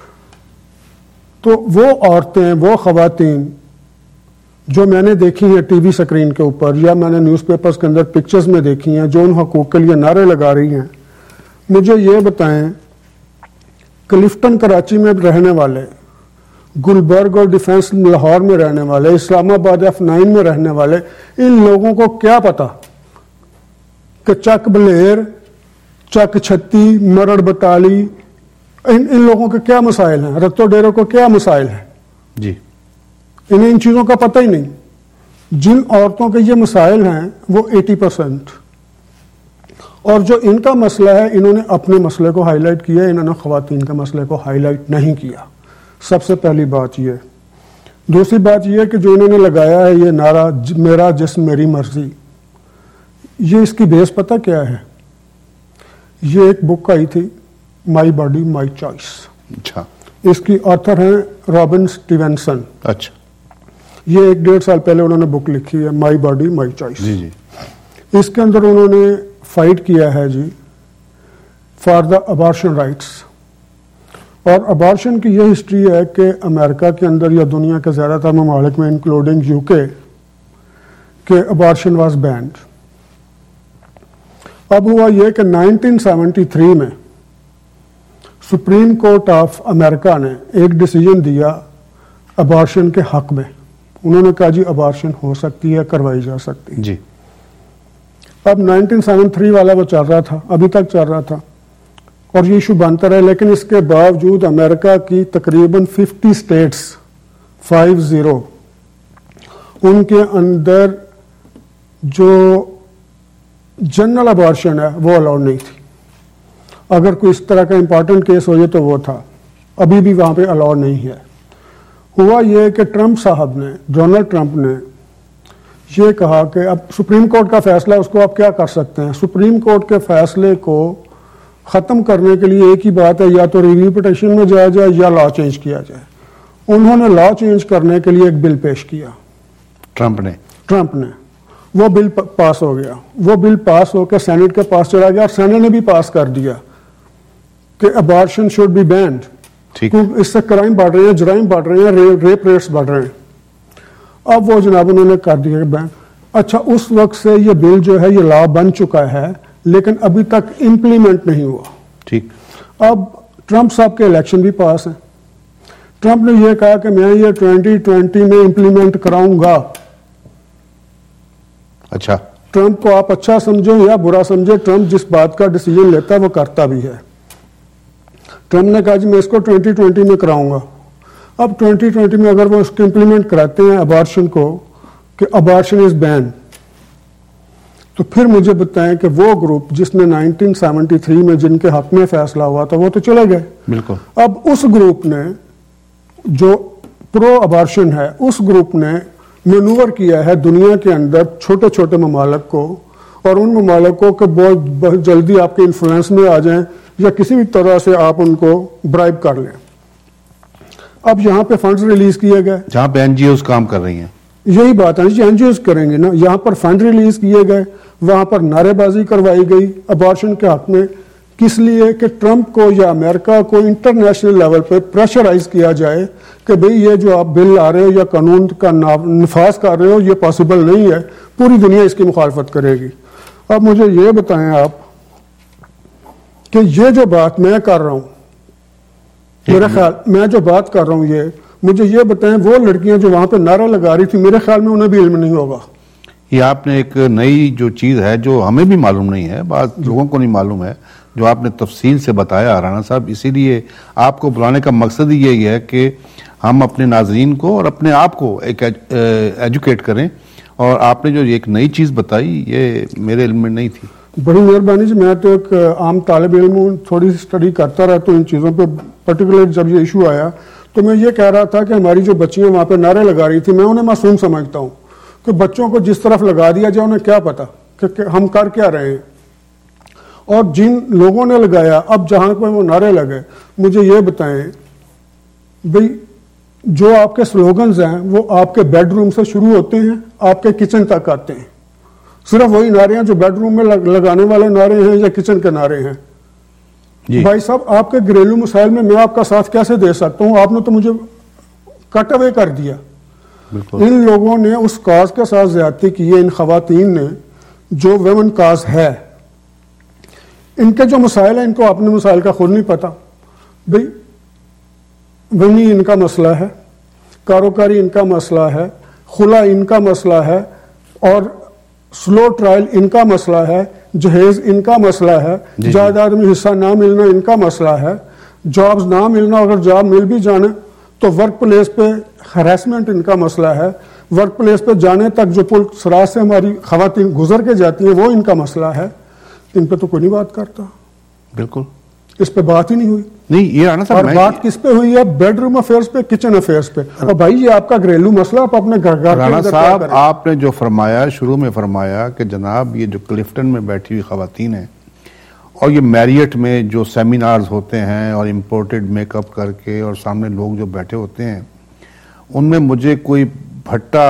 तो वो औरतें, वो खवातीन जो मैंने देखी हैं टीवी स्क्रीन के ऊपर, या मैंने न्यूज़पेपर्स के अंदर पिक्चर्स में देखी हैं, जो उन हकूक के लिए नारे लगा रही हैं, मुझे ये बताएं, क्लिफ्टन कराची में रहने वाले, गुलबर्ग और डिफेंस लाहौर में रहने वाले, इस्लामाबाद F9 में रहने वाले, इन लोगों को क्या पता कि चक बलेर, चक छत्ती, मरड़ बताली, इन लोगों के क्या मसाइल हैं, रत्तो डेरों को क्या मसाइल हैं जी। इन्हें इन चीजों का पता ही नहीं। जिन औरतों के ये मसाइल हैं वो 80%, और जो इनका मसला है, इन्होंने अपने मसले को हाईलाइट किया, इन्होंने खवातीन के मसले को हाईलाइट नहीं किया। सबसे पहली बात ये। दूसरी बात यह कि जो इन्होंने लगाया है ये नारा मेरा जिस्म मेरी मर्जी, ये इसकी बेस पता क्या है? ये एक बुक आई थी, माई बॉडी माई चॉइस। अच्छा। इसकी ऑथर हैं रॉबिन स्टीवेंसन। अच्छा। ये 1-1.5 साल पहले उन्होंने बुक लिखी है, माई बॉडी माई चॉइस। जी जी। इसके अंदर उन्होंने फाइट किया है जी फॉर द अबॉर्शन राइट्स। और अबॉर्शन की यह हिस्ट्री है कि अमेरिका के अंदर या दुनिया के ज़्यादातर ममालिक में, इंक्लूडिंग यूके, के अबॉर्शन वाज बैंड। अब हुआ यह कि 1973 में सुप्रीम कोर्ट ऑफ अमेरिका ने एक डिसीजन दिया अबॉर्शन के हक में। उन्होंने कहा जी अबॉर्शन हो सकती है, करवाई जा सकती है जी। अब 1973 वाला वो चल रहा था, अभी तक चल रहा था, और ये इशू बनता रहा। लेकिन इसके बावजूद अमेरिका की तकरीबन 50 स्टेट्स, 50, उनके अंदर जो जनरल अबॉर्शन है वो अलाउड नहीं थी। अगर कोई इस तरह का इंपॉर्टेंट केस हो जाए तो वो था, अभी भी वहां पे अलाउड नहीं है। हुआ ये कि ट्रंप साहब ने, डोनाल्ड ट्रंप ने ये कहा कि अब सुप्रीम कोर्ट का फैसला, उसको आप क्या कर सकते हैं। सुप्रीम कोर्ट के फैसले को ख़त्म करने के लिए एक ही बात है, या तो रिव्यू पिटिशन में जाया जाए या लॉ चेंज किया जाए। उन्होंने लॉ चेंज करने के लिए एक बिल पेश किया, ट्रंप ने। वो बिल पास हो गया। वो बिल पास होकर सेनेट के पास चला गया और सेनेट ने भी पास कर दिया कि अबॉर्शन शुड बी बैंड। इससे क्राइम बढ़ रहे हैं, जराइम बढ़ रहे हैं, रेप रेट्स बढ़ रहे हैं। अब वो जनाब उन्होंने कर दिया बैंड। अच्छा, उस वक्त से ये बिल जो है ये लॉ बन चुका है, लेकिन अभी तक इंप्लीमेंट नहीं हुआ। ठीक। अब ट्रंप साहब के इलेक्शन भी पास है। ट्रंप ने यह कहा कि मैं ये 2020 में इंप्लीमेंट कराऊंगा। अच्छा। ट्रंप को आप अच्छा समझो या बुरा समझे, ट्रंप जिस बात का डिसीजन लेता है वो करता भी है। ट्रंप ने कहा जी मैं इसको 2020 में कराऊंगा। अब 2020 में अगर वो उसको इम्प्लीमेंट कराते हैं अबॉर्शन को कि अबॉर्शन इज बैन, तो फिर मुझे बताएं कि वो ग्रुप जिसने 1973 में जिनके हक में फैसला हुआ था वो तो चले गए। बिल्कुल। अब उस ग्रुप ने जो प्रो अबॉर्शन है उस ग्रुप ने मैनूवर किया है दुनिया के अंदर छोटे छोटे ममालिक को, और उन ममालिकों के बहुत जल्दी आपके इन्फ्लुएंस में आ जाएं या किसी भी तरह से आप उनको ब्राइब कर लें। अब यहाँ पे फंड्स रिलीज किए गए जहाँ पे एनजीओज काम कर रही हैं, यही बात है जी, एनजीओज करेंगे ना। यहाँ पर फंड रिलीज किए गए, वहां पर नारेबाजी करवाई गई अबॉर्शन के हक में, किस लिए कि ट्रंप को या अमेरिका को इंटरनेशनल लेवल पे प्रेशराइज किया जाए कि भाई ये जो आप बिल ला रहे हो या कानून का नफाज कर रहे हो ये पॉसिबल नहीं है, पूरी दुनिया इसकी मुखालफत करेगी। अब मुझे ये बताएं आप कि ये जो बात मैं कर रहा हूं, मेरा ख्याल मैं जो बात कर रहा हूं ये, मुझे ये बताएं वो लड़कियां जो वहां पे नारा लगा रही थी, मेरे ख्याल में उन्हें भी इल्म नहीं होगा। ये आपने एक नई जो चीज है जो हमें भी मालूम नहीं है, बात लोगों को नहीं मालूम है, जो आपने तफसील से बताया राणा साहब। इसीलिए आपको बुलाने का मकसद ही यही है कि हम अपने नाजरीन को और अपने आप को एक एजुकेट करें, और आपने जो एक नई चीज बताई ये मेरे इल्म में नहीं थी। बड़ी मेहरबानी जी, मैं तो एक आम तालिब इल्म हूँ, थोड़ी स्टडी करता रहता हूँ इन चीज़ों पे। पर्टिकुलर जब ये इशू आया तो मैं ये कह रहा था कि हमारी जो बच्चियां वहाँ पे नारे लगा रही थी, मैं उन्हें मासूम समझता हूँ कि बच्चों को जिस तरफ लगा दिया जाए उन्हें क्या पता कि हम कर क्या रहे हैं। और जिन लोगों ने लगाया, अब जहाँ पर वो नारे लगे, मुझे ये बताएं भाई जो आपके स्लोगन्स हैं वो आपके बेडरूम से शुरू होते हैं, आपके किचन तक आते हैं। सिर्फ वही नारे हैं जो बेडरूम में लगाने वाले नारे हैं या किचन के नारे हैं। भाई साहब, आपके घरेलू मसाइल में मैं आपका साथ कैसे दे सकता हूं? आपने तो मुझे कट अवे कर दिया। इन लोगों ने उस काज के साथ ज्यादती की है, इन खवातीन ने जो वेमन काज है, इनके जो मसाइल है इनको अपने मसाइल का खुद नहीं पता। भाई वनी इनका मसला है, कारोकारी इनका मसला है, खुला इनका मसला है, और स्लो ट्रायल इनका मसला है, जहेज इनका मसला है, जायदाद में हिस्सा ना मिलना इनका मसला है, जॉब्स ना मिलना, अगर जॉब मिल भी जाने तो वर्क प्लेस पे हरासमेंट इनका मसला है, वर्क प्लेस पे जाने तक जो पुल सराज से हमारी खवातीन गुजर के जाती हैं वो इनका मसला है। इन पे तो कोई नहीं बात करता। बिल्कुल, इस पे बात ही नहीं हुई। नहीं, ये आना और बात किस पे हुई है? बेडरूम अफेयर्स पे, किचन अफेयर्स पे। और भाई ये आपका घरेलू मसला, आप अपने घर राणा साहब आपने जो फरमाया, शुरू में फरमाया कि जनाब ये जो क्लिफ्टन में बैठी हुई खवातीन है और ये मैरियट में जो सेमिनार्स होते हैं और इम्पोर्टेड मेकअप करके और सामने लोग जो बैठे होते हैं, उनमें मुझे कोई भट्टा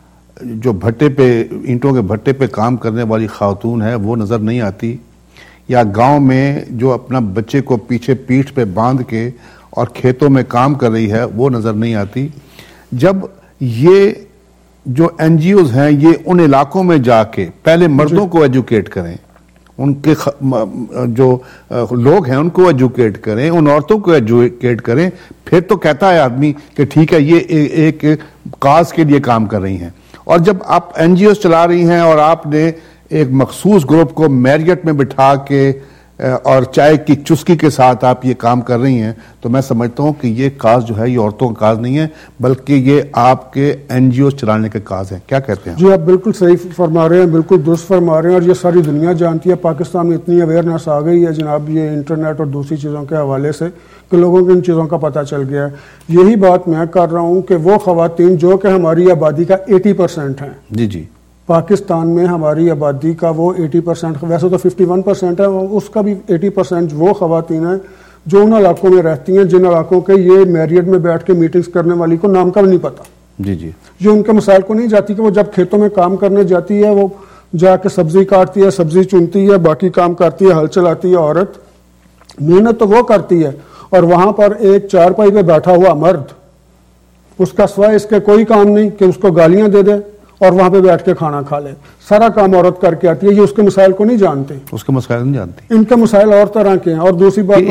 जो भट्टे पे, ईंटों के भट्टे पे काम करने वाली खातून है वो नज़र नहीं आती, या गांव में जो अपना बच्चे को पीछे पीठ पे बांध के और खेतों में काम कर रही है वो नज़र नहीं आती। जब ये जो एनजीओज हैं ये उन इलाकों में जाके पहले मर्दों को एजुकेट करें, उनके जो लोग हैं उनको एजुकेट करें, उन औरतों को एजुकेट करें, फिर तो कहता है आदमी कि ठीक है ये एक काज के लिए काम कर रही हैं। और जब आप एनजीओ चला रही हैं और आपने एक मखसूस ग्रुप को मैरियट में बिठा के और चाय की चुस्की के साथ आप ये काम कर रही हैं, तो मैं समझता हूं कि ये काज जो है ये औरतों का काज नहीं है, बल्कि ये आपके एनजीओ चलाने के काज है। क्या कहते हैं? जी आप बिल्कुल सही फरमा रहे हैं, बिल्कुल दुरुस्त फरमा रहे हैं, और ये सारी दुनिया जानती है। पाकिस्तान में इतनी अवेयरनेस आ गई है जनाब ये इंटरनेट और दूसरी चीज़ों के हवाले से कि लोगों को इन चीज़ों का पता चल गया है। यही बात मैं कर रहा हूँ कि वो खवातीन जो कि हमारी आबादी का 80% हैं, जी जी, पाकिस्तान में हमारी आबादी का वो 80%, वैसे तो 51% है, उसका भी 80% वो खवातीन हैं जो उन इलाकों में रहती हैं जिन इलाकों के ये मैरियट में बैठ के मीटिंग्स करने वाली को नाम का भी नहीं पता। जी जी, जो उनके मसाइल को नहीं जाती कि वो जब खेतों में काम करने जाती है वो जाके सब्जी काटती है, सब्जी चुनती है, बाकी काम करती है, हल चलाती है औरत, मेहनत तो वो करती है, और वहां पर एक चारपाई पे बैठा हुआ मर्द, उसका स्वयं इसके कोई काम नहीं कि उसको गालियां दे दे और वहां पे बैठ के खाना खा ले। सारा काम औरत करके आती है। ये उसके मसाइल को नहीं जानते, उसके मसाइल नहीं जानते, इनके मसाइल और तरह के हैं। और दूसरी बात,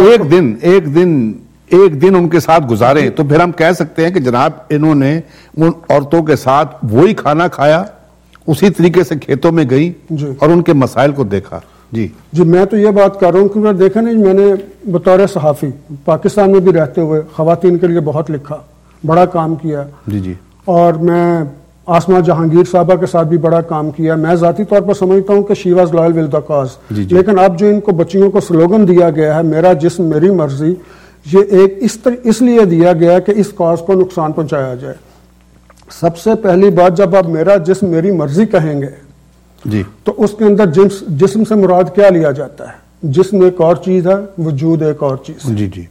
एक दिन उनके साथ गुजारे तो फिर हम कह सकते हैं कि जनाब इन्होंने उन औरतों के साथ वही खाना खाया, उसी तरीके से खेतों में गई और उनके मसाइल को देखा। जी जी, मैं तो ये बात कर रहा हूँ क्योंकि देखा नहीं, मैंने बतौर सहाफ़ी पाकिस्तान में भी रहते हुए खवातीन के लिए बहुत लिखा, बड़ा काम किया। जी जी। और मैं आसमा जहांगीर साहबा के साथ भी बड़ा काम किया। मैं जाती तौर पर समझता हूँ कि she was loyal with the cause. लेकिन अब जो इनको बच्चियों को स्लोगन दिया गया है, मेरा जिस्म मेरी मर्जी, ये एक इसलिए दिया गया कि इस कॉज को नुकसान पहुंचाया जाए। सबसे पहली बात, जब आप मेरा जिस्म मेरी मर्जी कहेंगे जी, तो उसके अंदर जिस्म से मुराद क्या लिया जाता है? जिस्म एक और चीज है, वजूद एक और चीज। जी जी।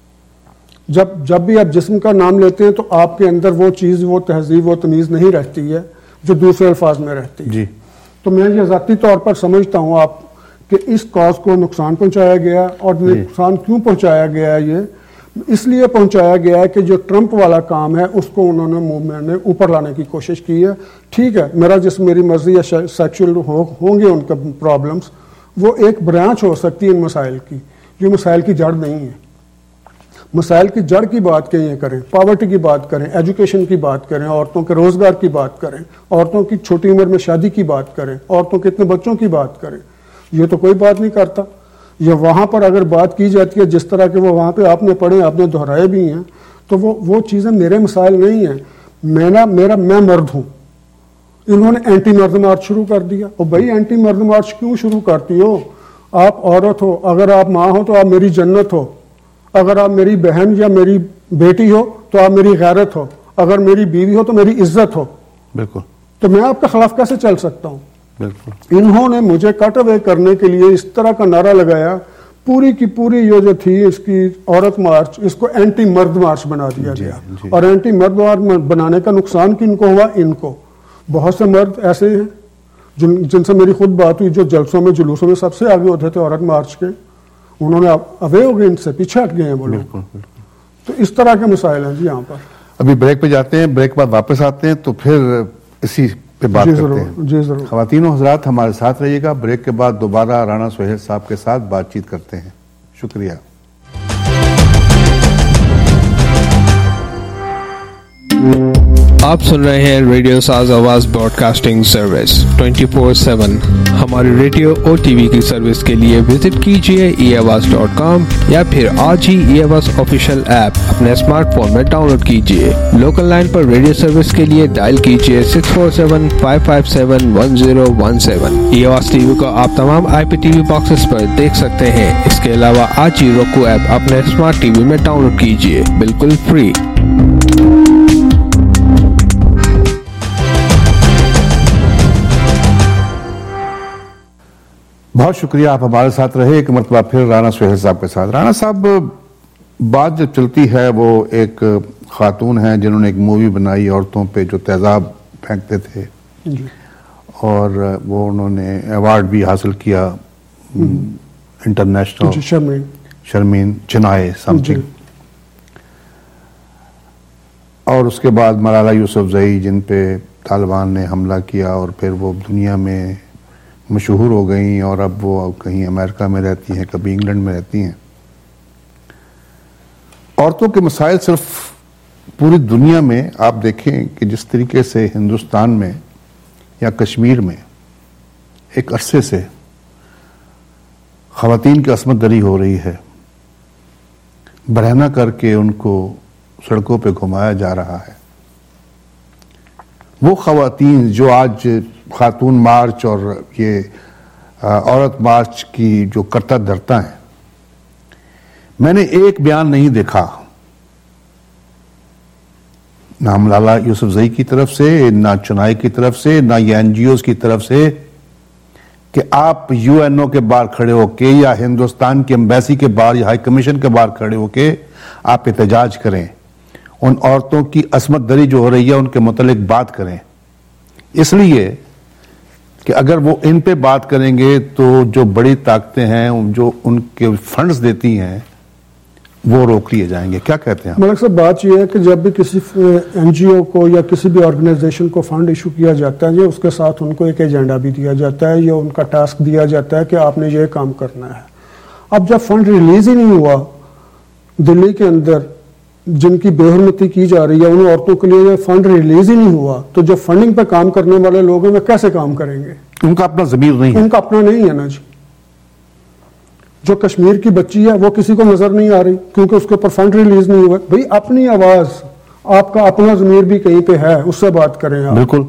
जब भी आप जिस्म का नाम लेते हैं तो आपके अंदर वो चीज, वो तहजीब, वो तमीज नहीं रहती है जो दूसरे अल्फाज में रहती है। जी। तो मैं ये ज़ाती तौर पर समझता हूँ आप कि इस कॉज को नुकसान पहुंचाया गया। और नुकसान क्यों पहुंचाया गया है? ये इसलिए पहुंचाया गया है कि जो ट्रंप वाला काम है उसको उन्होंने मूवमेंट में ऊपर लाने की कोशिश की है। ठीक है, मेरा जिस्म मेरी मर्जी या सेक्सुअल होंगे उनके प्रॉब्लम्स, वो एक ब्रांच हो सकती है इन मसाइल की, जो मसाइल की जड़ नहीं है। मसाइल की जड़ की बात करें, पॉवर्टी की बात करें, एजुकेशन की बात करें, औरतों के रोजगार की बात करें, औरतों की छोटी उम्र में शादी की बात करें, औरतों के इतने बच्चों की बात करें, ये तो कोई बात नहीं करता। ये वहां पर अगर बात की जाती है जिस तरह के वो वहां पे आपने पढ़े, आपने दोहराए भी हैं, तो वो चीजें मेरे मसाइल नहीं है। मैं मर्द हूं, इन्होंने एंटी मर्द मार्च शुरू कर दिया। और भाई एंटी मर्द मार्च क्यों शुरू करती हो? आप औरत हो, अगर आप माँ हो तो आप मेरी जन्नत हो, अगर आप मेरी बहन या मेरी बेटी हो तो आप मेरी गैरत हो, अगर मेरी बीवी हो तो मेरी इज्जत हो। बिल्कुल। तो मैं आपके खिलाफ कैसे चल सकता हूं? बिल्कुल। इन्होंने मुझे कट अवे करने के लिए इस तरह का नारा लगाया, पूरी की पूरी ये जो थी इसकी औरत मार्च, इसको एंटी मर्द मार्च बना दिया गया। और एंटी मर्द मार्च बनाने का नुकसान किनको हुआ? इनको। बहुत से मर्द ऐसे हैं जिनसे मेरी खुद बात हुई, जो जलसों में जुलूसों में सबसे आगे होते थे औरत मार्च के, उन्होंने अवे हो गए, इनसे पीछे हट गए हैं वो लोग। तो इस तरह के मसाइल हैं जी यहाँ पर। अभी ब्रेक पे जाते हैं, ब्रेक के बाद वापस आते हैं तो फिर इसी पे बात करते हैं। जी जरूर। ख़वातीन और हज़रात हमारे साथ रहिएगा। ब्रेक के बाद दोबारा राणा सोहेल साहब के साथ बातचीत करते हैं। शुक्रिया। आप सुन रहे हैं रेडियो साज आवाज ब्रॉडकास्टिंग सर्विस 24/7। हमारी रेडियो और टीवी की सर्विस के लिए विजिट कीजिए eAwaz.com या फिर आज ही eAwaz ऑफिशियल ऐप अपने स्मार्टफोन में डाउनलोड कीजिए। लोकल लाइन पर रेडियो सर्विस के लिए डायल कीजिए 647-557-1017। eAwaz टीवी को आप तमाम IPTV बॉक्सेस पर देख सकते हैं। इसके अलावा आज ही roku ऐप अपने स्मार्ट टीवी में डाउनलोड कीजिए, बिल्कुल फ्री। बहुत शुक्रिया, आप हमारे साथ रहे। एक मरतबा फिर राणा सोहेल साहब के साथ। राणा साहब, बात जब चलती है, वो एक खातून है जिन्होंने एक मूवी बनाई औरतों पे जो तेजाब फेंकते थे जी। और वो उन्होंने अवार्ड भी हासिल किया इंटरनेशनल, शर्मीन चिनाए समथिंग। और उसके बाद मलाला यूसुफजई जिन पे तालिबान ने हमला किया और फिर वो दुनिया में मशहूर हो गई और अब वो कहीं अमेरिका में रहती हैं, कभी इंग्लैंड में रहती हैं। औरतों के मसाइल सिर्फ पूरी दुनिया में आप देखें कि जिस तरीके से हिंदुस्तान में या कश्मीर में एक अरसे से ख़वातीन की असमत दरी हो रही है, बरहना करके उनको सड़कों पे घुमाया जा रहा है। वो ख़वातीन जो आज खातून मार्च और ये औरत मार्च की जो करता धरता है, मैंने एक बयान नहीं देखा ना मलाला यूसुफजई की तरफ से, ना चुनाई की तरफ से, ना ये NGOs की तरफ से कि आप UNO के बाहर खड़े होके या हिंदुस्तान की एम्बेसी के बाहर या हाई कमीशन के बाहर खड़े होके आप एहतजाज करें, उन औरतों की असमत दरी जो हो रही है उनके मुतालिक बात करें। इसलिए कि अगर वो इन पे बात करेंगे तो जो बड़ी ताकतें हैं जो उनके फंड्स देती हैं वो रोक लिए जाएंगे। क्या कहते हैं मलिक साहब? बात यह है कि जब भी किसी NGO को या किसी भी ऑर्गेनाइजेशन को फंड इशू किया जाता है, उसके साथ उनको एक एजेंडा भी दिया जाता है या उनका टास्क दिया जाता है कि आपने ये काम करना है। अब जब फंड रिलीज ही नहीं हुआ दिल्ली के अंदर, जिनकी बेहरमती की जा रही है, उन औरतों के लिए ये फंड रिलीज ही नहीं हुआ, तो जो फंडिंग पे काम करने वाले लोग हैं वे कैसे काम करेंगे? उनका अपना ज़मीर नहीं है। उनका अपना नहीं है ना जी। जो कश्मीर की बच्ची है वो किसी को नजर नहीं आ रही क्योंकि उसके ऊपर फंड रिलीज नहीं हुआ। भाई अपनी आवाज आपका अपना ज़मीर भी कहीं पे है, उससे बात करें आप। बिल्कुल।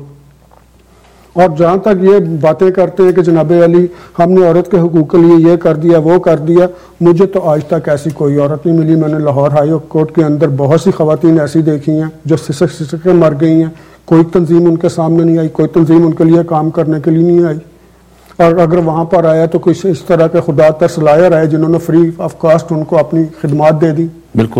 और जहां तक ये बातें करते हैं कि जनाब अली हमने औरत के हुकूक के लिए ये कर दिया वो कर दिया, मुझे तो आज तक ऐसी कोई औरत नहीं मिली। मैंने लाहौर हाई कोर्ट के अंदर बहुत सी खवातीन ऐसी देखी हैं जो सिसक सिसक के मर गई हैं, कोई तंजीम उनके सामने नहीं आई, कोई तंजीम उनके लिए काम करने के लिए नहीं आई। और अगर वहां पर आया तो कुछ इस तरह के खुदा तरस लायर आए जिन्होंने फ्री ऑफ कॉस्ट उनको अपनी खिदमात दे दी। बिल्कुल।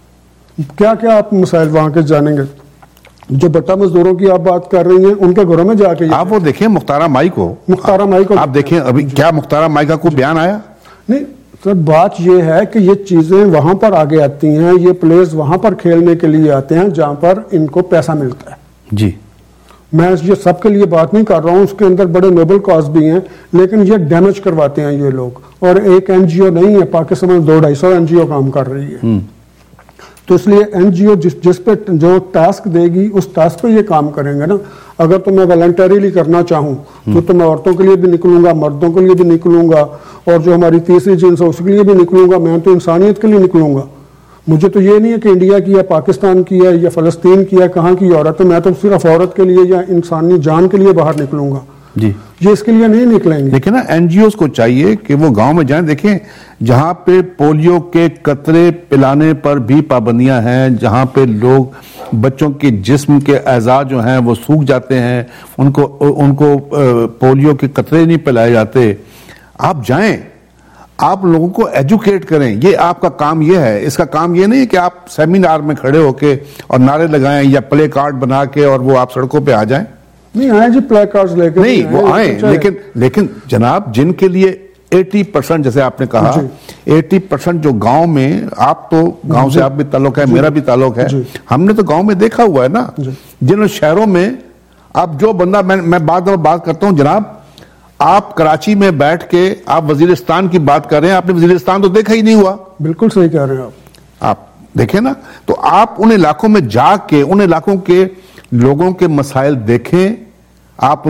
क्या क्या आप मसाइल वहां के जानेंगे। जो बट्टा मजदूरों की आप बात कर रही हैं उनके घरों में जाके आप वो देखें मुख्तारा माई को आप देखें, अभी क्या मुख्तारा माई का कोई बयान आया नहीं सर। बात ये है कि ये चीजें वहां पर आगे आती हैं, ये प्लेयर्स वहां पर खेलने के लिए आते हैं जहां पर इनको पैसा मिलता है। जी मैं ये सबके लिए बात नहीं कर रहा हूं, उसके अंदर बड़े नोबल कॉज भी हैं, लेकिन ये डैमेज करवाते हैं ये लोग। और एक एनजीओ नहीं है, पाकिस्तान में 200-250 एनजीओ काम कर रही है। तो इसलिए एनजीओ जिस पे जो टास्क देगी उस टास्क पे ये काम करेंगे ना। अगर तो मैं वॉलंटरीली करना चाहूँ तो मैं औरतों के लिए भी निकलूंगा, मर्दों के लिए भी निकलूंगा, और जो हमारी तीसरी जिन्स है उसके लिए भी निकलूंगा। मैं तो इंसानियत के लिए निकलूंगा। मुझे तो ये नहीं है कि इंडिया की या पाकिस्तान की है या फलस्तीन की है, कहाँ की औरत है। मैं तो सिर्फ औरत के लिए या इंसानी जान के लिए बाहर निकलूंगा जी। ये इसके लिए नहीं निकलेंगे। लेकिन ना एनजीओ को चाहिए कि वो गांव में जाएं। देखें जहां पे पोलियो के कतरे पिलाने पर भी पाबंदियां हैं, जहां पे लोग बच्चों के जिस्म के अज़ा जो हैं वो सूख जाते हैं, उनको पोलियो के कतरे नहीं पिलाए जाते, आप जाएं, आप लोगों को एजुकेट करें। ये आपका काम ये है। इसका काम ये नहीं है कि आप सेमिनार में खड़े होके और नारे लगाएं या प्ले कार्ड बना के और वो आप सड़कों पे आ जाएं। नहीं आए जी प्ले कार्ड्स लेके, नहीं वो आए, लेकिन जनाब जिनके लिए 80% जैसे आपने कहा 80% जो गांव में, आप तो गांव से आप भी ताल्लुक है, मेरा भी ताल्लुक है, हमने तो गांव में देखा हुआ है ना। जिन शहरों में आप जो बंदा, मैं बात करता हूं जनाब, आप कराची में बैठ के आप वजीरिस्तान की बात कर रहे हैं, आपने वजीरिस्तान तो देखा ही नहीं हुआ। बिल्कुल सही कह रहे हैं आप देखें ना। तो आप उन इलाकों में जाके उन इलाकों के लोगों के मसाइल देखें, आप